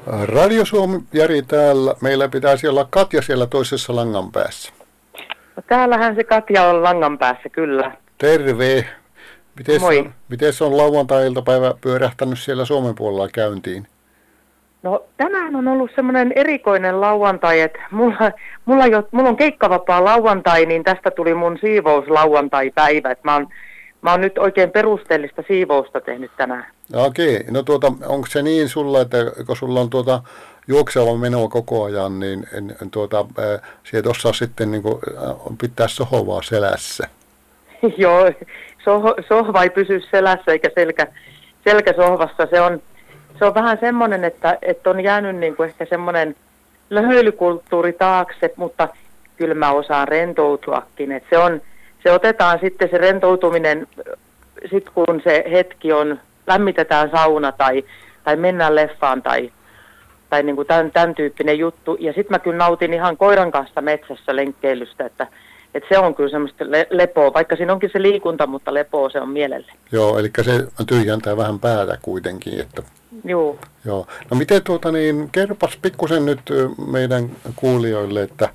Radio Suomi, Jari täällä. Meillä pitäisi olla Katja siellä toisessa langan päässä. No, täällähän se Katja on langan päässä, kyllä. Terve. Moi. Miten on lauantai-iltapäivä pyörähtänyt siellä Suomen puolella käyntiin? No tänään on ollut semmoinen erikoinen lauantai, että mulla on keikkavapaa lauantai, niin tästä tuli mun siivouslauantai-päivä. Että mä oon nyt oikein perusteellista siivousta tehnyt tänään. Okei, no onko se niin sulla, että kun sulla on juokseva meno koko ajan, niin sieltä osaa sitten pitää sohovaa selässä? Joo, sohva ei pysy selässä eikä selkä sohvassa. Se on vähän semmoinen, että on jäänyt niin kuin ehkä semmoinen löhöilykulttuuri taakse, mutta kyllä mä osaan rentoutuakin. Että se otetaan sitten se rentoutuminen, sit kun se hetki on, lämmitetään sauna tai mennään leffaan tai niin kuin tämän tyyppinen juttu. Ja sitten mä kyllä nautin ihan koiran kanssa metsässä lenkkeilystä, että se on kyllä semmoista lepoa, vaikka siinä onkin se liikunta, mutta lepoa se on mielelle. Joo, eli se tyhjentää vähän päätä kuitenkin. Että... Joo. Joo. No miten kerropas pikkusen nyt meidän kuulijoille, että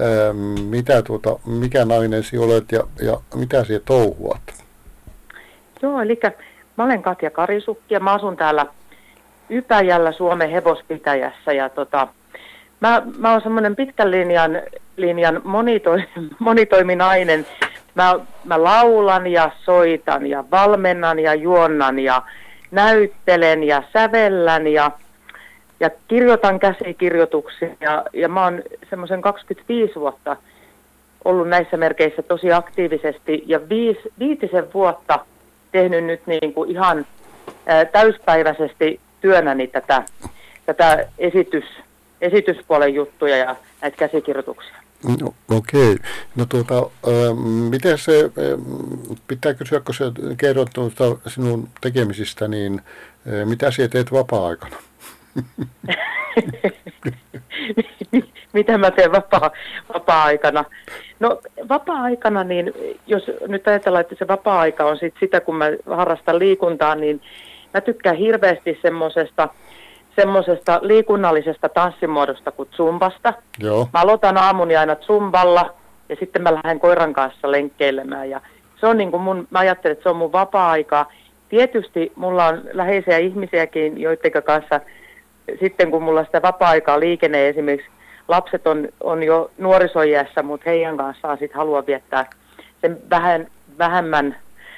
mikä nainen sinä olet ja mitä sinä touhuat? Joo, eli mä olen Katja Karisukki ja mä asun täällä Ypäjällä Suomen hevospitäjässä ja mä oon semmoinen pitkän linjan monitoiminainen. Mä laulan ja soitan ja valmennan ja juonnan ja näyttelen ja sävellän ja kirjoitan käsikirjoituksia ja mä oon semmoisen 25 vuotta ollut näissä merkeissä tosi aktiivisesti ja 5 vuotta tehnyt nyt niin kuin ihan täyspäiväisesti työnäni tätä esityspuolen juttuja ja näitä käsikirjoituksia. No, okei. No miten se, pitää kysyä, kun sä kerrot sinun tekemisistä, niin mitä sinä teet vapaa-aikana? Mitä mä teen vapaa-aikana? No vapaa-aikana, niin jos nyt ajatellaan, että se vapaa-aika on sitä, kun mä harrastan liikuntaa, niin mä tykkään hirveästi semmoisesta liikunnallisesta tanssimuodosta kuin zumbasta. Joo. Mä aloitan aamuni aina zumballa ja sitten mä lähden koiran kanssa lenkkeilemään ja se on niin kuin mä ajattelen, että se on mun vapaa-aikaa. Tietysti mulla on läheisiä ihmisiäkin, joiden kanssa sitten kun mulla sitä vapaa-aikaa liikenee, esimerkiksi lapset on jo nuorisoiässä, mutta heidän kanssaan sitten haluan viettää sen vähemmän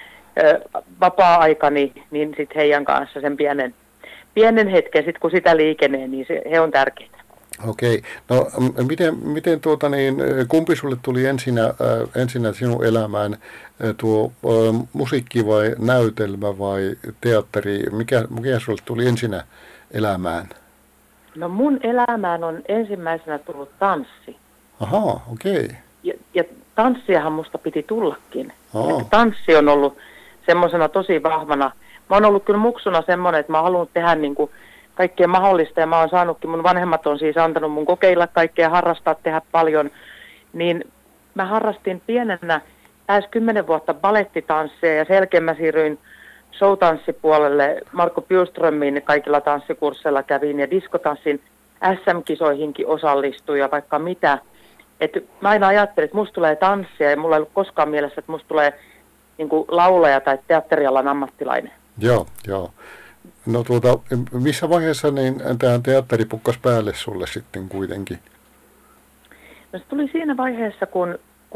vapaa-aikani, niin sitten heidän kanssa sen pienen hetken, sit kun sitä liikenee, niin he on tärkeitä. Okei. No miten kumpi sulle tuli ensinnä sinun elämään, tuo musiikki vai näytelmä vai teatteri? Mikä sulle tuli ensinnä elämään? No mun elämään on ensimmäisenä tullut tanssi. Ahaa, okei. Ja tanssiahan musta piti tullakin. Tanssi on ollut semmoisena tosi vahvana. Mä oon ollut kyllä muksuna semmoinen, että mä oon halunnut tehdä niin kuin kaikkea mahdollista ja mä oon saanutkin, mun vanhemmat on siis antanut mun kokeilla kaikkea, harrastaa, tehdä paljon. Niin mä harrastin pienenä lähes 10 vuotta balettitanssia ja sen jälkeen mä siirryin showtanssipuolelle. Markku Bjurströmin kaikilla tanssikursseilla kävin ja diskotanssin SM-kisoihinkin osallistuin ja vaikka mitä. Et mä aina ajattelin, että musta tulee tanssia ja mulla ei ollut koskaan mielessä, että musta tulee niin kuin laulaja tai teatterialan ammattilainen. Joo. No missä vaiheessa niin tämä teatteri pukkas päälle sulle sitten kuitenkin? No se tuli siinä vaiheessa, kun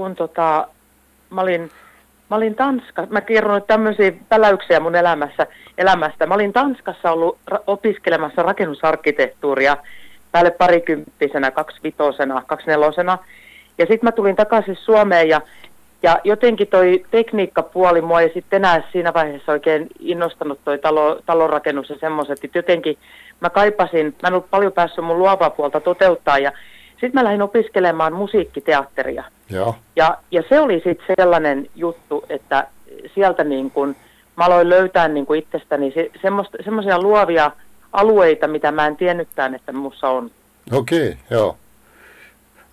mä olin Tanskassa, mä kerron nyt tämmöisiä päläyksiä mun elämästä. Mä olin Tanskassa ollut opiskelemassa rakennusarkkitehtuuria päälle parikymppisenä, 25-vuotiaana, 24-vuotiaana. Ja sitten mä tulin takaisin Suomeen ja jotenkin toi tekniikkapuoli mua ei sitten enää siinä vaiheessa oikein innostanut toi talonrakennus ja semmoiset. Jotenkin mä en ollut paljon päässyt mun luovaa puolta toteuttaa ja sitten mä lähdin opiskelemaan musiikkiteatteria. Joo. Ja se oli sitten sellainen juttu, että sieltä niin kun mä aloin löytää niin kun itsestäni semmoisia luovia alueita, mitä mä en tiennytkään, että mussa on. Okei, joo.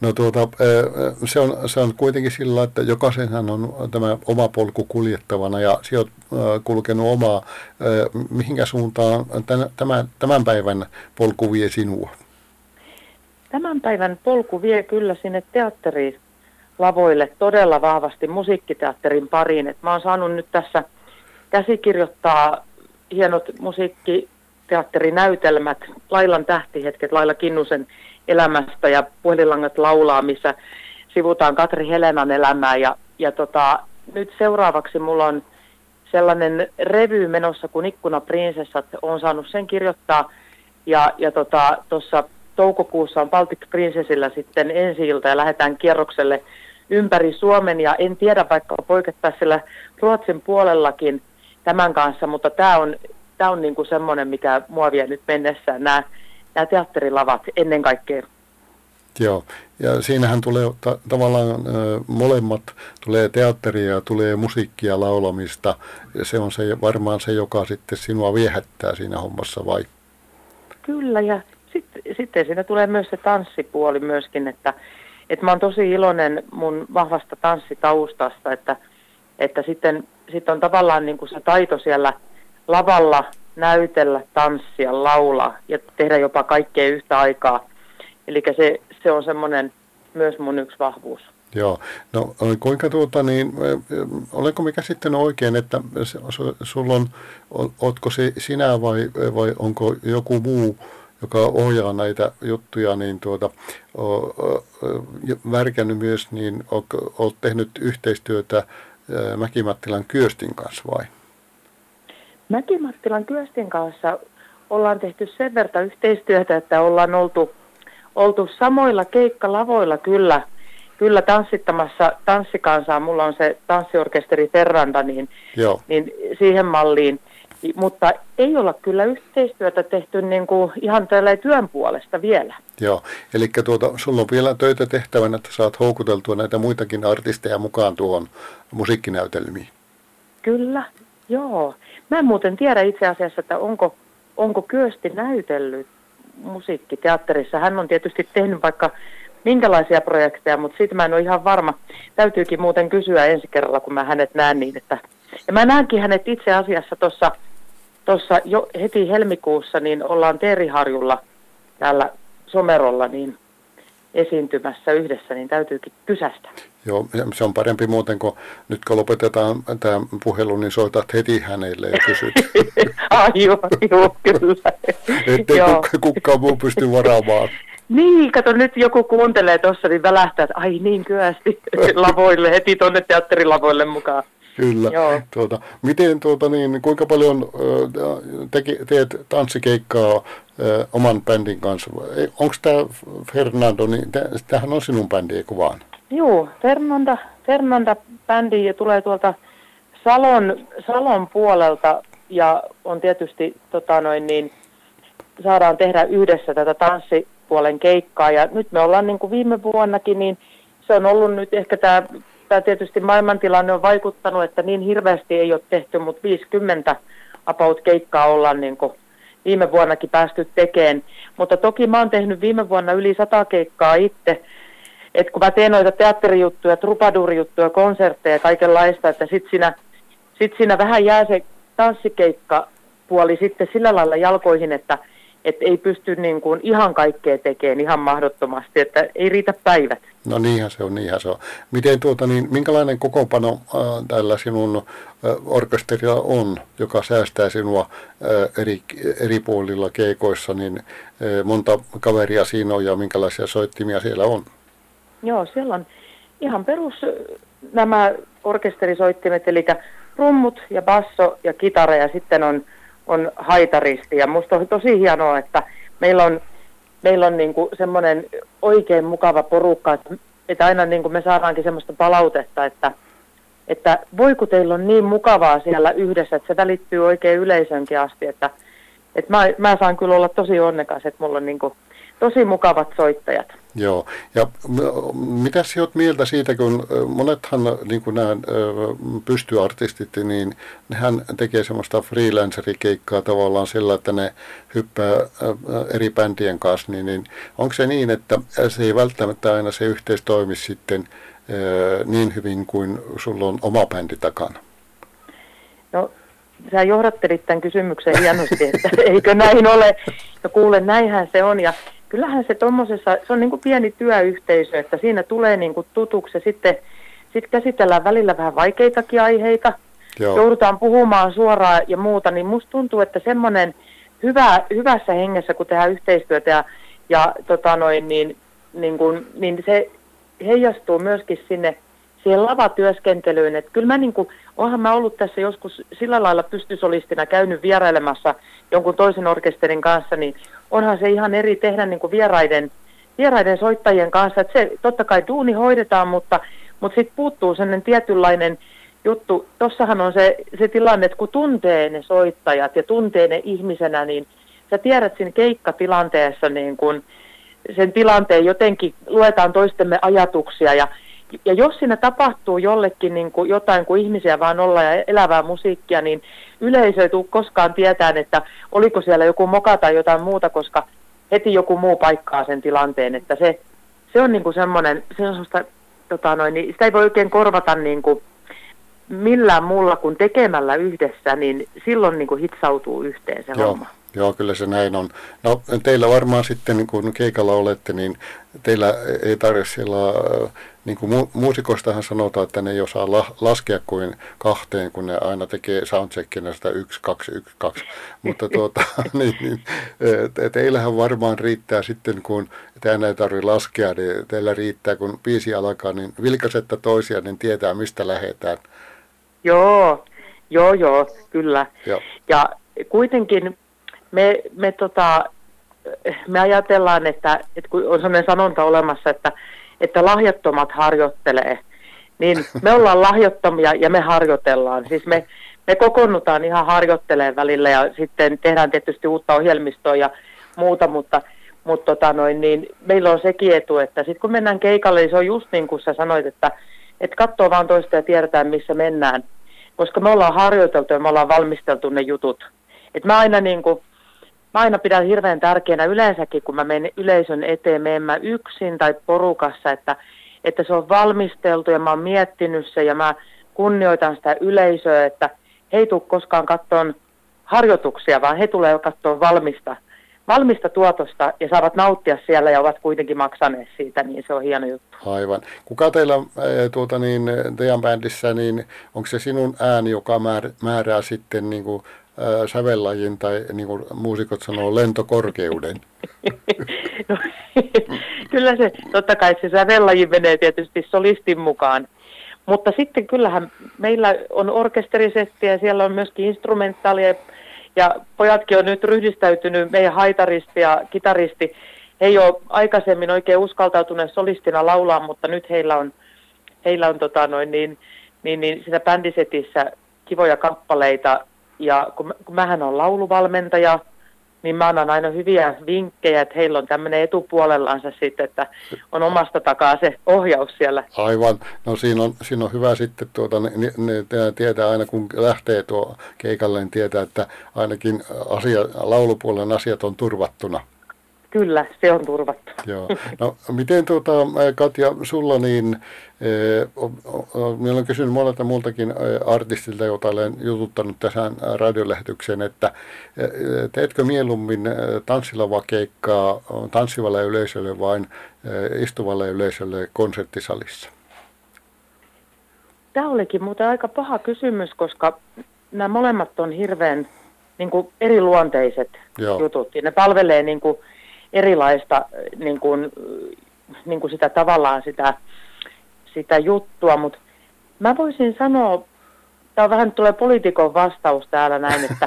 No se on kuitenkin sillä, että jokaisenhan on tämä oma polku kuljettavana ja sinä olet kulkenut omaa. Mihinkä suuntaan tämän päivän polku vie sinua? Tämän päivän polku vie kyllä sinne teatterilavoille todella vahvasti musiikkiteatterin pariin. Et mä oon saanut nyt tässä käsikirjoittaa hienot musiikkiteatterinäytelmät, Lailan tähtihetket, Laila Kinnusen elämästä ja Puhelinlangat laulaa, missä sivutaan Katri Helenan elämää. Nyt seuraavaksi mulla on sellainen revy menossa kuin Ikkunaprinsessat. Olen saanut sen kirjoittaa ja tuossa toukokuussa on Baltic Princessillä sitten ensi-ilta ja lähdetään kierrokselle ympäri Suomen ja en tiedä vaikka poikettaisiin siellä Ruotsin puolellakin tämän kanssa, mutta tämä on niin kuin semmoinen, mikä mua vie nyt mennessään, nämä teatterilavat ennen kaikkea. Joo, ja siinähän tulee tavallaan molemmat, tulee teatteria ja tulee musiikkia laulamista, ja se on varmaan se, joka sitten sinua viehättää siinä hommassa, vai? Kyllä, ja sitten siinä tulee myös se tanssipuoli myöskin, että mä oon tosi iloinen mun vahvasta tanssitaustasta, että sitten on tavallaan niin kuin se taito siellä lavalla näytellä, tanssia, laulaa ja tehdä jopa kaikkea yhtä aikaa. Eli se on semmoinen myös mun yksi vahvuus. Joo, no kuinka olenko mikä sitten oikein, että sulla ootko se sinä vai onko joku muu, joka ohjaa näitä juttuja, niin värkännyt myös, niin olet tehnyt yhteistyötä Mäki-Mattilan Kyöstin kanssa vai? Mäki-Mattilan Kyöstin kanssa ollaan tehty sen verran yhteistyötä, että ollaan oltu samoilla keikkalavoilla kyllä tanssittamassa tanssikansaa. Mulla on se tanssiorkesteri Ferranda, niin siihen malliin. Mutta ei olla kyllä yhteistyötä tehty niin kuin ihan tällä työn puolesta vielä. Joo, eli sulla on vielä töitä tehtävänä, että saat houkuteltua näitä muitakin artisteja mukaan tuohon musiikkinäytelmiin. Kyllä, joo. Mä en muuten tiedä itse asiassa, että onko Kyösti näytellyt musiikkiteatterissa. Hän on tietysti tehnyt vaikka minkälaisia projekteja, mutta siitä mä en ole ihan varma. Täytyykin muuten kysyä ensi kerralla, kun mä hänet näen niin, että... Ja mä näenkin hänet itse asiassa tuossa jo heti helmikuussa, niin ollaan Teeriharjulla täällä Somerolla niin esiintymässä yhdessä, niin täytyykin kysästä. Joo, se on parempi muuten, kun nyt kun lopetetaan tämä puhelu, niin soitat heti hänelle ja kysyt. Joo, kyllä. Ettei kukaan muu pysty varaamaan. Niin, kato nyt joku kuuntelee tuossa, niin välähtää, että ai niin Kyösti lavoille, heti tuonne teatterilavoille mukaan. Kyllä. Miten kuinka paljon teet tanssikeikkaa oman bändin kanssa? Onko tämä Fernando, niin tämähän on sinun bändi, eikö vaan? Joo, Fernanda bändi tulee tuolta Salon puolelta ja on tietysti saadaan tehdä yhdessä tätä tanssipuolen keikkaa ja nyt me ollaan niin kuin viime vuonnakin, niin se on ollut nyt ehkä tämä tietysti maailmantilanne on vaikuttanut, että niin hirveästi ei ole tehty, mutta 50 about-keikkaa ollaan niin kuin viime vuonnakin päästy tekemään. Mutta toki mä oon tehnyt viime vuonna yli 100 keikkaa itse, että kun mä teen noita teatterijuttuja, trupaduurijuttuja, konsertteja ja kaikenlaista, että sit siinä vähän jää se tanssikeikkapuoli sitten sillä lailla jalkoihin, että ei pysty niin kuin ihan kaikkea tekemään ihan mahdottomasti, että ei riitä päivät. No niinhän se on. Miten minkälainen kokoonpano tällä sinun orkesterilla on, joka säästää sinua eri puolilla keikoissa, niin monta kaveria siinä on ja minkälaisia soittimia siellä on? Joo, siellä on ihan perus nämä orkesterisoittimet, eli rummut ja basso ja kitara ja sitten on haitaristi. Ja musta on tosi hienoa, että meillä on niin kuin semmoinen oikein mukava porukka, että aina niin kuin me saadaankin semmoista palautetta, että voi kun teillä on niin mukavaa siellä yhdessä, että se välittyy oikein yleisönkin asti, että mä saan kyllä olla tosi onnekas, että mulla on niin kuin tosi mukavat soittajat. Joo, ja mitä sinä olet mieltä siitä, kun monethan niin kuin nämä pystyartistit, niin nehän tekee semmoista freelancerikeikkaa tavallaan sillä, että ne hyppää eri bändien kanssa, niin onko se niin, että se ei välttämättä aina se yhteys toimi sitten niin hyvin kuin sulla on oma bändi takana? No, sä johdattelit tämän kysymyksen hienosti, että eikö näin ole, ja kuule, näinhän se on, ja kyllähän se tommosessa, se on niin kuin pieni työyhteisö, että siinä tulee niin kuin tutuksi ja sitten käsitellään välillä vähän vaikeitakin aiheita. Joo. Joudutaan puhumaan suoraan ja muuta, niin musta tuntuu, että semmoinen hyvässä hengessä, kun tehdään yhteistyötä ja niin se heijastuu myöskin siihen lavatyöskentelyyn. Että kyllä onhan mä ollut tässä joskus sillä lailla pystysolistina käynyt vierailemassa jonkun toisen orkesterin kanssa, niin onhan se ihan eri tehdä niin kuin vieraiden soittajien kanssa. Että se totta kai duuni hoidetaan, mutta sitten puuttuu sellainen tietynlainen juttu. Tossahan on se tilanne, että kun tuntee ne soittajat ja tuntee ne ihmisenä, niin sä tiedät siinä keikkatilanteessa niin kun sen tilanteen jotenkin, luetaan toistemme ajatuksia ja jos siinä tapahtuu jollekin niin kuin jotain, kun ihmisiä vaan olla ja elävää musiikkia, niin yleisö ei tule koskaan tietään, että oliko siellä joku moka tai jotain muuta, koska heti joku muu paikkaa sen tilanteen, että se on niin kuin semmoinen, se on semmoista, niin sitä ei voi oikein korvata niin kuin millään muulla kuin tekemällä yhdessä, niin silloin niin kuin hitsautuu yhteen se homma. Joo, kyllä se näin on. No teillä varmaan sitten, kun keikalla olette, niin teillä ei tarvitse siellä, niin kuin muusikoistahan sanotaan, että ne ei osaa laskea kuin 2, kun ne aina tekee soundcheckinä sitä 1, 2, 1, 2. Mutta teillähän varmaan riittää sitten, kun teidän ei tarvitse laskea, niin teillä riittää, kun biisi alkaa, niin vilkaisette toisia, niin tietää, mistä lähdetään. Joo, kyllä. Joo. Ja kuitenkin me ajatellaan, että kun on sellainen sanonta olemassa, että lahjattomat harjoittelee, niin me ollaan lahjattomia ja me harjoitellaan. Siis me kokoonnutaan ihan harjoittelemaan välillä ja sitten tehdään tietysti uutta ohjelmistoa ja muuta, mutta niin meillä on sekin etu, että sitten kun mennään keikalle, niin se on just niin kuin sä sanoit, että katsoo vaan toista ja tiedetään, missä mennään. Koska me ollaan harjoiteltu ja me ollaan valmisteltu ne jutut. Et mä aina pidän hirveän tärkeänä yleensäkin, kun mä menen yleisön eteen, menen mä yksin tai porukassa, että se on valmisteltu ja mä oon miettinyt se ja mä kunnioitan sitä yleisöä, että he ei tule koskaan katsomaan harjoituksia, vaan he tulee katsoa valmista tuotosta ja saavat nauttia siellä ja ovat kuitenkin maksaneet siitä, niin se on hieno juttu. Aivan. Kuka teillä teidän bändissä, niin onko se sinun ääni, joka määrää sitten niin kuin sävellajin tai niin kuin muusikot sanoo lentokorkeuden? No, kyllä se, totta kai se sävellaji menee tietysti solistin mukaan, mutta sitten kyllähän meillä on orkesterisetti ja siellä on myöskin instrumentaalia ja pojatkin on nyt ryhdistäytynyt, meidän haitaristi ja kitaristi. He ei ole aikaisemmin oikein uskaltautuneet solistina laulaa, mutta nyt heillä on siinä bändisetissä kivoja kappaleita. Ja kun mähän on lauluvalmentaja, niin mä annan aina hyviä vinkkejä, että heillä on tämmöinen etupuolellansa sitten, että on omasta takaa se ohjaus siellä. Aivan. No siinä on hyvä sitten, ne tietää aina kun lähtee tuo keikalle, niin tietää, että ainakin laulupuolen asiat on turvattuna. Kyllä, se on turvattu. Joo. No miten Katja, sulla niin, minä olen kysynyt monelta muultakin artistilta, jota olen jututtanut tässä radiolähetykseen, että teetkö mieluummin tanssilawakeikkaa tanssivalle yleisölle vai istuvalle yleisölle konserttisalissa? Tämä olikin muuten aika paha kysymys, koska nämä molemmat on hirveän niin kuin eriluonteiset jutut. Ja ne palvelee niin kuin erilaista niin kuin sitä tavallaan sitä juttua, mutta mä voisin sanoa, tämä vähän tulee poliitikon vastaus täällä näin, että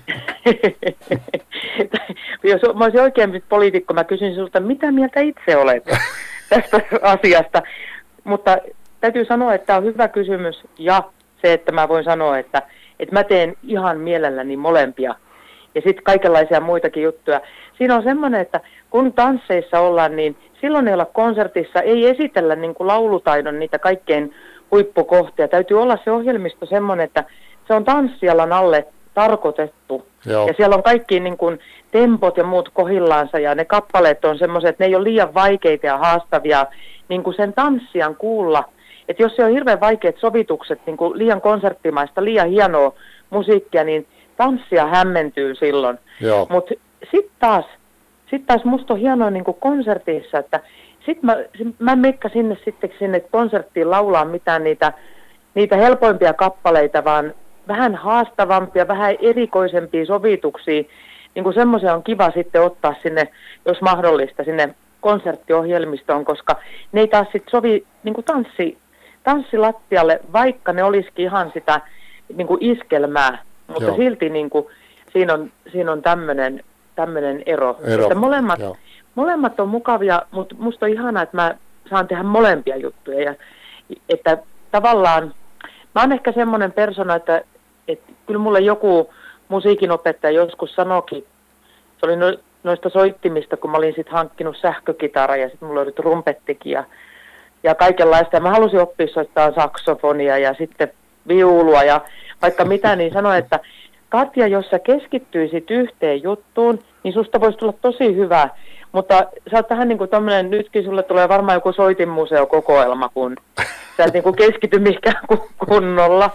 jos mä olisin oikein poliitikko, mä kysyn sinulta, mitä mieltä itse olet tästä asiasta, mutta täytyy sanoa, että tämä on hyvä kysymys ja se, että mä voin sanoa, että mä teen ihan mielelläni molempia. ja sitten kaikenlaisia muitakin juttuja. Siinä on semmoinen, että kun tansseissa ollaan, niin silloin ei olla konsertissa, ei esitellä niin kuin laulutaidon niitä kaikkein huippukohtia. Täytyy olla se ohjelmisto semmoinen, että se on tanssijalan alle tarkoitettu. Joo. Ja siellä on kaikki niin kuin tempot ja muut kohillaansa ja ne kappaleet on semmoiset, että ne ei ole liian vaikeita ja haastavia niin kuin sen tanssijan kuulla. Että jos se on hirveän vaikeat sovitukset, niin kuin liian konserttimaista, liian hienoa musiikkia, niin tanssia hämmentyy silloin. Mutta sitten taas musta on hienoa niin kuin konsertissa, että mä en meikka sinne konserttiin laulaa mitään niitä helpoimpia kappaleita, vaan vähän haastavampia, vähän erikoisempia sovituksia. Niin kuin semmoisia on kiva sitten ottaa sinne, jos mahdollista, sinne konserttiohjelmistoon, koska ne ei taas sitten sovi niin kuin tanssilattialle, vaikka ne olisikin ihan sitä niin kuin iskelmää, mutta Joo. silti niin kuin, siinä on tämmöinen ero. Että molemmat on mukavia, mutta musta on ihanaa, että mä saan tehdä molempia juttuja. Ja, että tavallaan, mä oon ehkä semmoinen persona, että kyllä mulle joku musiikinopettaja joskus sanoikin, se oli noista soittimista, kun mä olin sitten hankkinut sähkökitaraa ja sitten mulla oli trumpettikin ja kaikenlaista. Ja mä halusin oppia soittaa saksofonia ja sitten viulua ja vaikka mitä, niin sanoin, että Katja, jos sä keskittyisit yhteen juttuun, niin susta voisi tulla tosi hyvä. Mutta sä oot vähän niin kuin tämmöinen, nytkin sulle tulee varmaan joku soitinmuseokokoelma, kun sä et niin kuin keskity mihinkään kunnolla.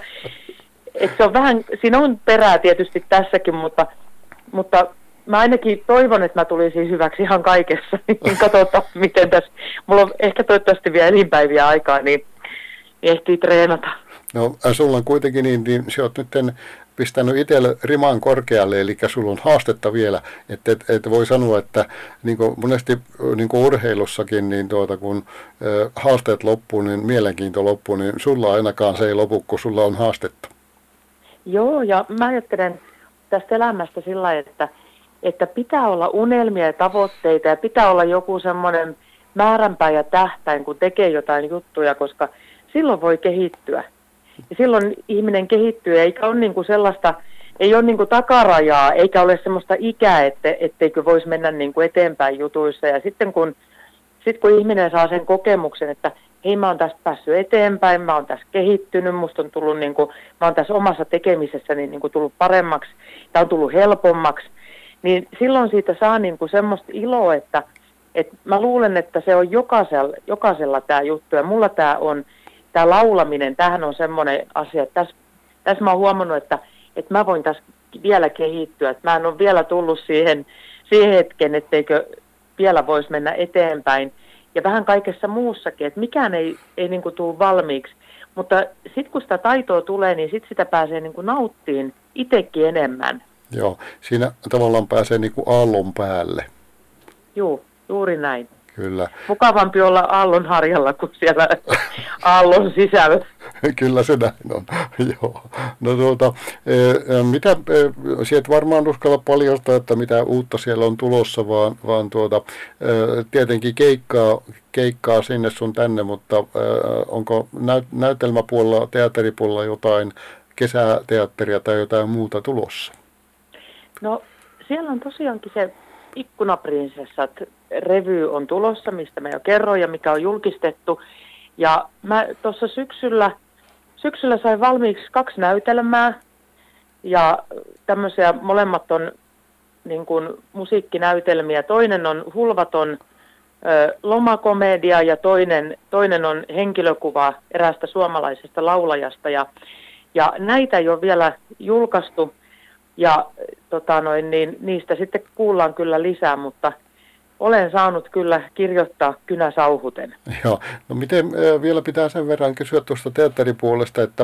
Et se on vähän, siinä on perää tietysti tässäkin, mutta mä ainakin toivon, että mä tulisin hyväksi ihan kaikessa. Niin katsotaan, miten tässä, mulla on ehkä toivottavasti vielä elinpäiviä aikaa, niin ehtii treenata. No sulla on kuitenkin niin sä oot nyt pistänyt itselle riman korkealle, eli sulla on haastetta vielä, että voi sanoa, että niin monesti niin urheilussakin, niin kun haasteet loppuu, niin mielenkiinto loppuu, niin sulla ainakaan se ei lopu, kun sulla on haastetta. Joo, ja mä ajattelen tästä elämästä sillä lailla, että pitää olla unelmia ja tavoitteita, ja pitää olla joku semmoinen määränpää ja tähtäin, kun tekee jotain juttuja, koska silloin voi kehittyä. Ja silloin ihminen kehittyy, eikä ole niinku sellaista, ei ole niinku takarajaa, eikä ole semmoista ikää, etteikö voisi mennä niinku eteenpäin jutuissa. Ja sitten kun ihminen saa sen kokemuksen, että hei, mä oon tästä päässyt eteenpäin, mä oon tässä kehittynyt, musta on tullut niinku, mä oon tässä omassa tekemisessäni niinku tullut paremmaksi, tai on tullut helpommaksi, niin silloin siitä saa niinku semmoista iloa, että mä luulen, että se on jokaisella tämä juttu, ja mulla tämä laulaminen, tämähän on semmoinen asia, että tässä mä oon huomannut, että mä voin tässä vielä kehittyä, että mä en ole vielä tullut siihen hetken, etteikö vielä voisi mennä eteenpäin. Ja vähän kaikessa muussakin, että mikään ei niin kuin tule valmiiksi. Mutta sitten kun sitä taitoa tulee, niin sitten sitä pääsee niin kuin nauttiin itsekin enemmän. Joo, siinä tavallaan pääsee niin kuin aallon päälle. Joo, juuri näin. Kyllä. Mukavampi olla aallon harjalla kuin siellä aallon sisällä. Kyllä se näin on. Joo. No mitä, sieltä varmaan uskalla paljastaa, että mitä uutta siellä on tulossa, vaan tietenkin keikkaa sinne sun tänne, mutta onko näytelmäpuolella, teatteripuolella jotain kesäteatteria tai jotain muuta tulossa? No siellä on tosiaankin se Ikkunaprinsessat revy on tulossa, mistä mä jo kerroin ja mikä on julkistettu. Ja mä tuossa syksyllä sain valmiiksi 2 näytelmää ja tämmöisiä molemmat on niin kuin musiikkinäytelmiä. Toinen on hulvaton lomakomedia ja toinen on henkilökuva eräästä suomalaisesta laulajasta. Ja näitä ei ole vielä julkaistu ja niin niistä sitten kuullaan kyllä lisää, mutta olen saanut kyllä kirjoittaa kynäsauhuten. Joo, no miten vielä pitää sen verran kysyä tuosta teatteripuolesta, että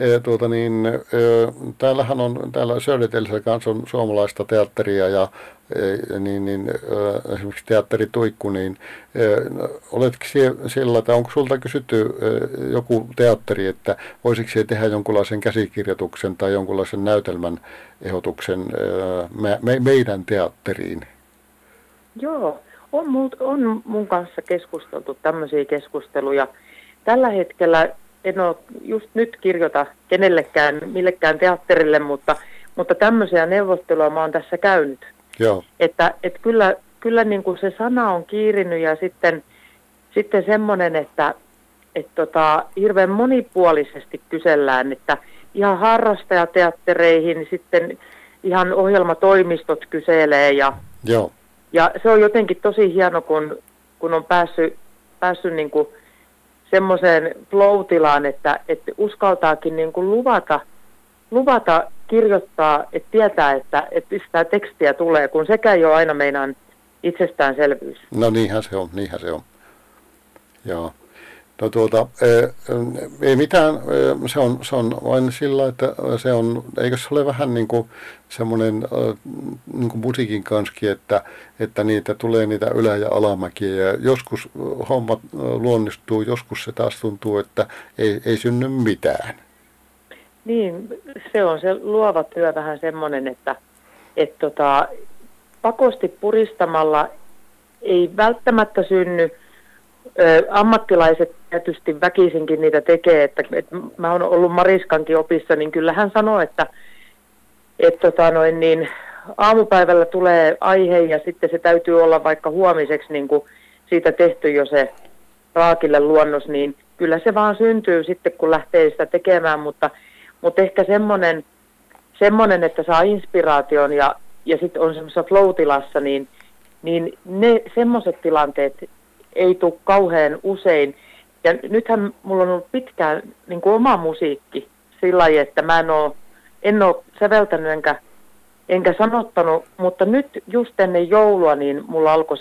täällähän on, täällä Södertälssä kanssa on suomalaista teatteria ja esimerkiksi teatterituikku, niin oletko siellä, tai onko sulta kysytty joku teatteri, että voisiko se tehdä jonkunlaisen käsikirjoituksen tai jonkunlaisen näytelmän ehdotuksen meidän teatteriin? Joo, on mun kanssa keskusteltu tämmöisiä keskusteluja. Tällä hetkellä en ole just nyt kirjoita kenellekään, millekään teatterille, mutta mutta tämmöisiä neuvotteluja mä oon tässä käynyt. Joo. Että kyllä niin kuin se sana on kiirinyt ja sitten semmoinen, että hirveän monipuolisesti kysellään, että ihan harrastajateattereihin sitten ihan ohjelmatoimistot kyselee Joo. ja se on jotenkin tosi hieno, kun on päässyt niin kuin semmoiseen flow-tilaan, että uskaltaakin niin kuin luvata kirjoittaa, että tietää, että sitä tekstiä tulee, kun sekä ei ole aina meidän itsestäänselvyys. No niinhän se on. Joo. No ei mitään, se on vain sillä, että se on, eikö se ole vähän niin kuin semmoinen niin kuin musiikin kanssakin, että niitä tulee niitä ylä- ja alamäkiä ja joskus hommat luonnistuu, joskus se taas tuntuu, että ei synny mitään. Niin, se on se luova työ vähän semmoinen, että pakosti puristamalla ei välttämättä synny. Ammattilaiset tietysti väkisinkin niitä tekee, että mä oon ollut Mariskankin opissa, niin kyllä hän sanoo, että aamupäivällä tulee aihe ja sitten se täytyy olla vaikka huomiseksi niin kuin siitä tehty jo se raakille luonnos, niin kyllä se vaan syntyy sitten kun lähtee sitä tekemään, mutta ehkä semmoinen, että saa inspiraation ja sitten on semmoisessa flow-tilassa, niin ne semmoiset tilanteet ei tule kauhean usein. Ja nythän mulla on ollut pitkään niin kuin oma musiikki sillä lailla, että mä en ole säveltänyt enkä sanottanut, mutta nyt just ennen joulua niin mulla alkoi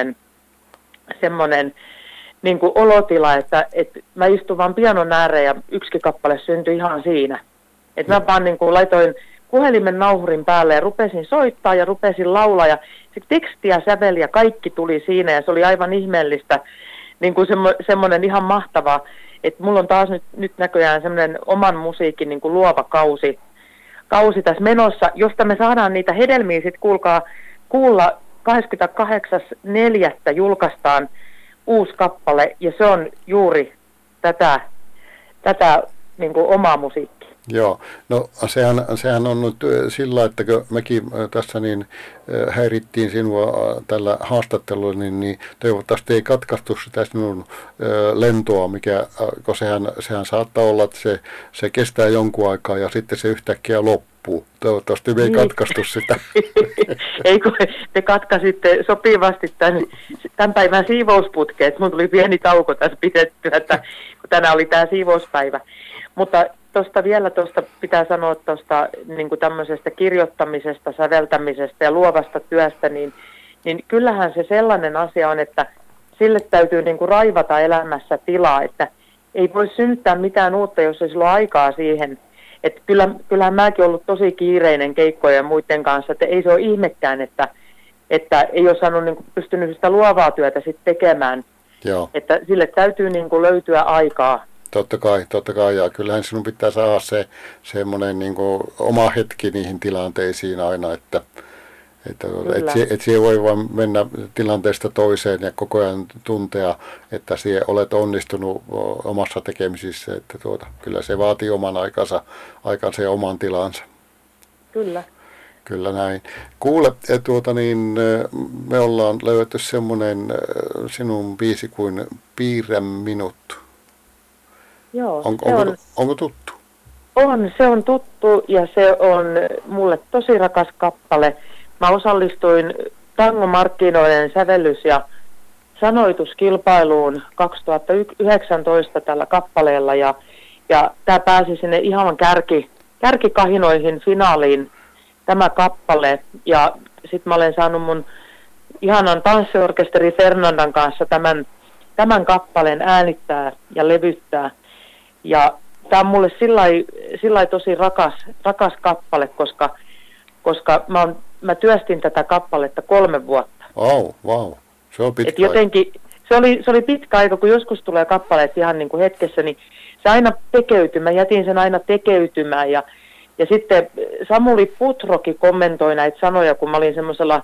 semmoinen niin kuin olotila, että mä istun vaan pianon ääreen ja yksikin kappale syntyi ihan siinä. Että mä vaan niin kuin laitoin puhelimen nauhurin päälle ja rupesin soittaa ja rupesin laulaa ja se teksti ja sävel ja kaikki tuli siinä ja se oli aivan ihmeellistä, niin kuin semmoinen ihan mahtava, että mulla on taas nyt näköjään semmoinen oman musiikin niin kuin luova kausi tässä menossa, josta me saadaan niitä hedelmiä sitten kuulla 28.4. julkaistaan uusi kappale ja se on juuri tätä niin kuin omaa musiikkia. Joo, no sehän on nyt sillä, että kun mekin tässä niin häirittiin sinua tällä haastattelulla, niin toivottavasti ei katkaistu sitä sinun lentoa, kun sehän saattaa olla, että se kestää jonkun aikaa ja sitten se yhtäkkiä loppuu. Toivottavasti me ei katkaistu sitä. Ei, kun te katkaisitte sopivasti tämän päivän siivousputkeen, että mun tuli pieni tauko tässä pidettyä, että kun tänään oli tämä siivouspäivä. Mutta tuosta pitää sanoa tuosta niin kuin tämmöisestä kirjoittamisesta, säveltämisestä ja luovasta työstä, niin kyllähän se sellainen asia on, että sille täytyy niin kuin raivata elämässä tilaa, että ei voi synnyttää mitään uutta, jos ei sillä ole aikaa siihen. Että kyllähän mäkin ollut tosi kiireinen keikkojen ja muiden kanssa, että ei se ole ihmekään, että ei ole saanut niin kuin pystynyt sitä luovaa työtä sitten tekemään. Että sille täytyy niin kuin löytyä aikaa. Totta kai, ja kyllähän sinun pitää saada se semmoinen niin kuin oma hetki niihin tilanteisiin aina, että et siihen voi vain mennä tilanteesta toiseen ja koko ajan tuntea, että siihen olet onnistunut omassa tekemisissä, että kyllä se vaatii oman aikansa ja oman tilansa. Kyllä. Kyllä näin. Kuule, me ollaan löydetty semmoinen sinun biisi kuin Piirrä minut. Joo, onko tuttu? Se on tuttu ja se on mulle tosi rakas kappale. Mä osallistuin tangomarkkinoiden sävellys- ja sanoituskilpailuun 2019 tällä kappaleella ja tämä pääsi sinne ihan kärkikahinoihin finaaliin tämä kappale ja sitten mä olen saanut mun ihanan tanssiorkesteri Fernandan kanssa tämän kappaleen äänittää ja levyttää. Ja tämä on mulle sillai tosi rakas kappale, koska mä työstin tätä kappaletta 3 vuotta. Wow. Se on pitkä jotenkin, se oli pitkä aika, kun joskus tulee kappaleet ihan niin kuin hetkessä, niin se aina tekeytyi. Mä jätin sen aina tekeytymään ja sitten Samuli Putroki kommentoi näitä sanoja, kun mä olin semmoisella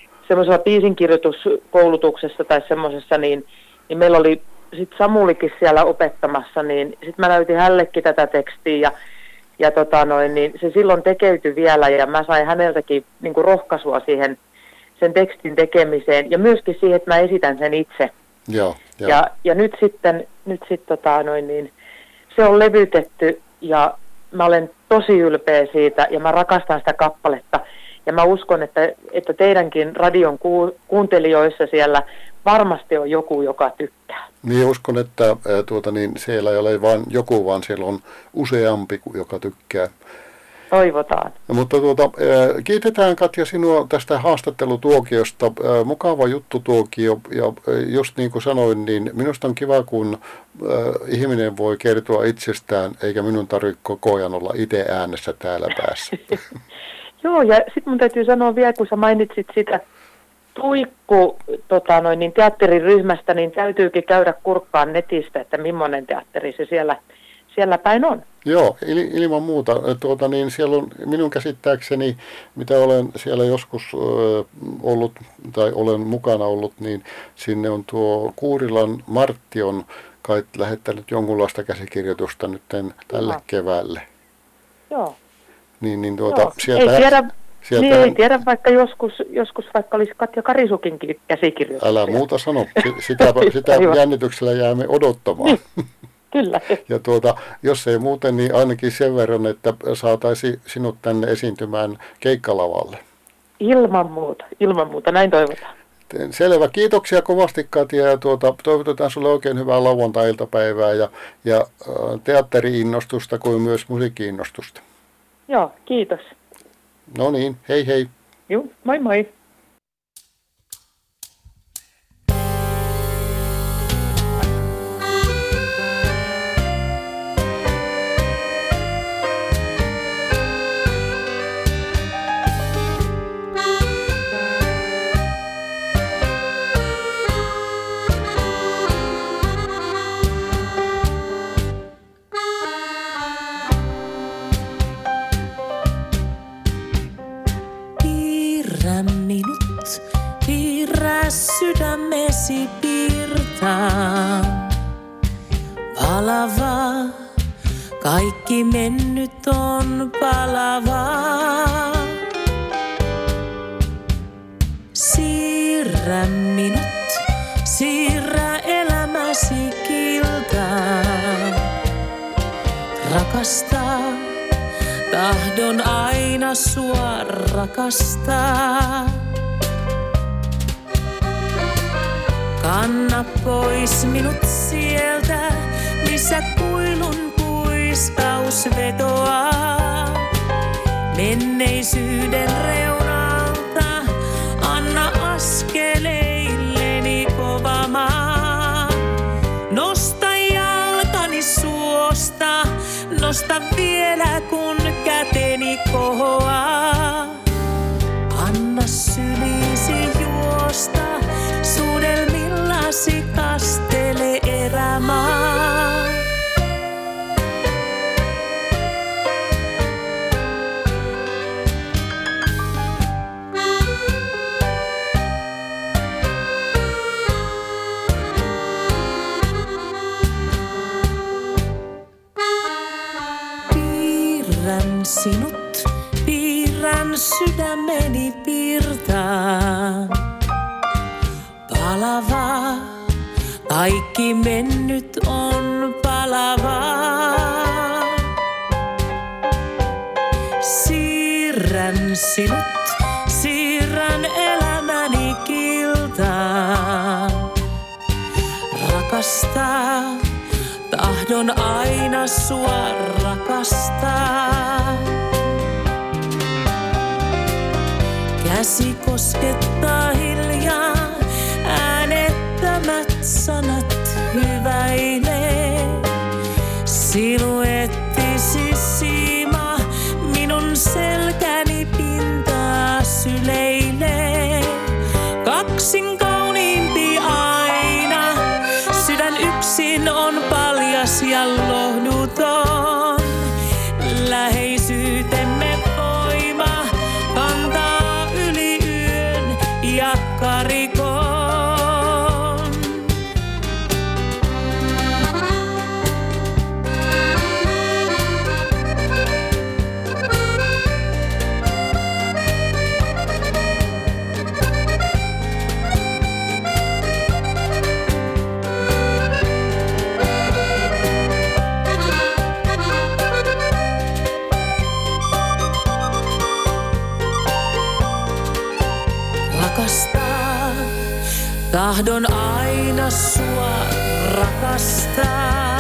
biisinkirjoituskoulutuksessa tai semmoisessa, niin meillä oli sitten Samulikin siellä opettamassa, niin sitten mä näytin hänellekin tätä tekstiä niin se silloin tekeytyi vielä ja mä sain häneltäkin niin kuin rohkaisua siihen sen tekstin tekemiseen ja myöskin siihen, että mä esitän sen itse. Joo. Ja nyt sitten niin se on levytetty ja mä olen tosi ylpeä siitä ja mä rakastan sitä kappaletta. Ja mä uskon, että teidänkin radion kuuntelijoissa siellä varmasti on joku, joka tykkää. Niin uskon, että siellä ei ole vain joku, vaan siellä on useampi, joka tykkää. Toivotaan. No, mutta kiitetään Katja sinua tästä haastattelutuokiosta. Mukava juttutuokio ja just niin kuin sanoin, niin minusta on kiva, kun ihminen voi kertoa itsestään, eikä minun tarvitse koko ajan olla itse äänessä täällä päässä. Joo, ja sitten mun täytyy sanoa vielä, kun sä mainitsit sitä Tuikku teatteriryhmästä, niin täytyykin käydä kurkkaan netistä, että millainen teatteri se siellä päin on. Joo, ilman muuta. Siellä on minun käsittääkseni, mitä olen siellä joskus ollut tai olen mukana ollut, niin sinne on tuo Kuurilan Martti on kai lähettänyt jonkunlaista käsikirjoitusta nyt tälle keväälle. Joo. Joo. Ei tiedä, vaikka joskus vaikka olisi Katja Karisukinkin käsikirjoitus. Älä muuta sano, sitä jännityksellä jäämme odottamaan. Kyllä. Ja jos ei muuten, niin ainakin sen verran, että saataisiin sinut tänne esiintymään keikkalavalle. Ilman muuta, näin toivotaan. Selvä, kiitoksia kovasti Katja ja toivotetaan sulle oikein hyvää lauantai-iltapäivää ja teatteri-innostusta kuin myös musiikki-innostusta. Joo, kiitos. No niin, hei hei. Joo, moi moi. Sydämesi piirtää palavaa, kaikki mennyt on palavaa. Siirrä minut, siirrä elämäsi kiltään. Rakastaa, tahdon aina sua rakastaa. Kanna pois minut sieltä, missä kuilun kuiskaus vetoaa. Menneisyyden reunalta anna askeleilleni kova maa. Nosta jalkani suosta, nosta vielä kun käteni kohoaa. Anna sylisi juosta, suudelmillasi kastele erämaa. Piirrän sinut, piirrän sydämeni piirtään. Palavaa, kaikki mennyt on palavaa. Siirrän sinut, siirrän elämäni kiltaan. Rakastaa, tahdon aina sua rakastaa. Käsi koskettaa hiljaa, äänettömät sanat hyväilee. Siluettisi siima minun selkäni pintaa syleilee. Kaksin kauniimpi aina, sydän yksin on paljas ja lohduton. Läheisyytemme voima kantaa yli yön ja karikon. Tahdon aina sua rakastaa.